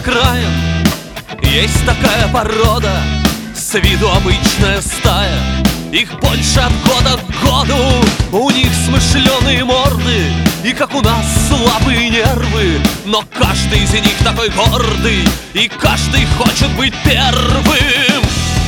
окраин есть такая порода, с виду обычная стая. Их больше от года к году, у них смышленые морды, и как у нас слабые нервы. Но каждый из них такой гордый, и каждый хочет быть первым.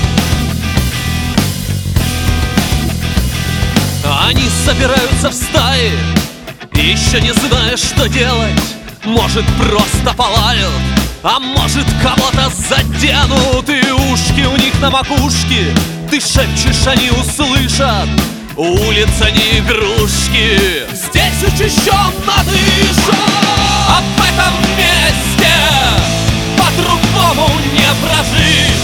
Они собираются в стаи, еще не зная, что делать. Может, просто полают, а может, кого-то заденут. И ушки у них на макушке, ты шепчешь, они услышат. Улица не игрушки, здесь учащенно дышат. Об этом месте по-другому не прожить.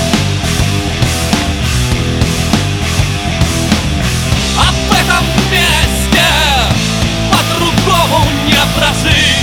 Об этом месте по-другому не прожить.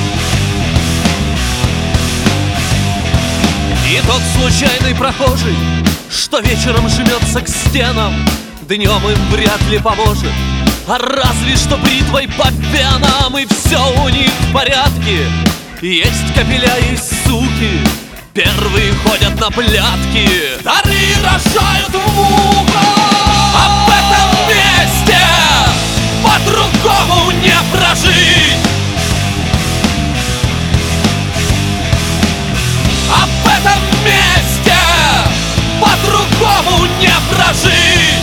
И тот случайный прохожий, что вечером жмется к стенам, днем им вряд ли поможет, а разве что бритвой по венам. И все у них в порядке, есть капеля, есть суки, первые ходят на плятки, вторые рожают в муках. Об этом месте по-другому не прожить. Об этом месте по-другому не прожить.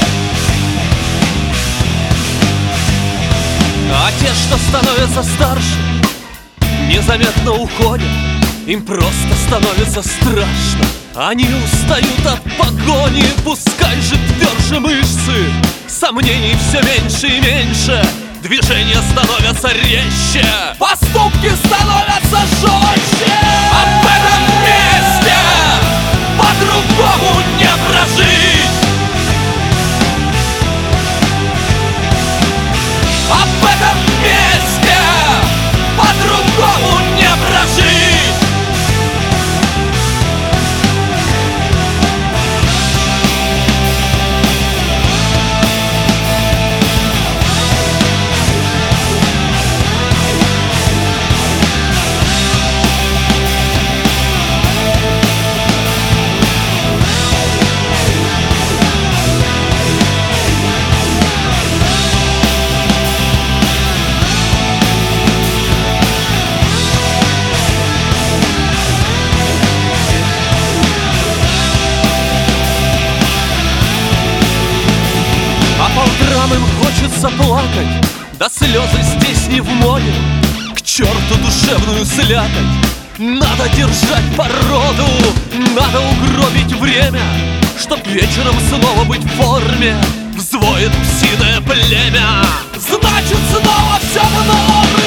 А те, что становятся старше, незаметно уходят, им просто становится страшно. Они устают от погони, пускай же тверже мышцы. Сомнений все меньше и меньше, движения становятся резче, поступки становятся жестче. Об этом месте по-другому не прожить. Об этом месте по-другому не прожить. Им хочется плакать, да слезы здесь не в моде. К черту душевную слякоть, надо держать породу, надо угробить время, чтоб вечером снова быть в форме. Взвоет псиное племя, значит снова все в норме.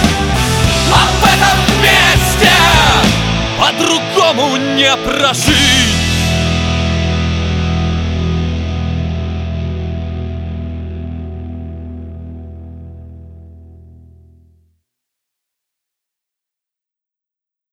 Не прожить.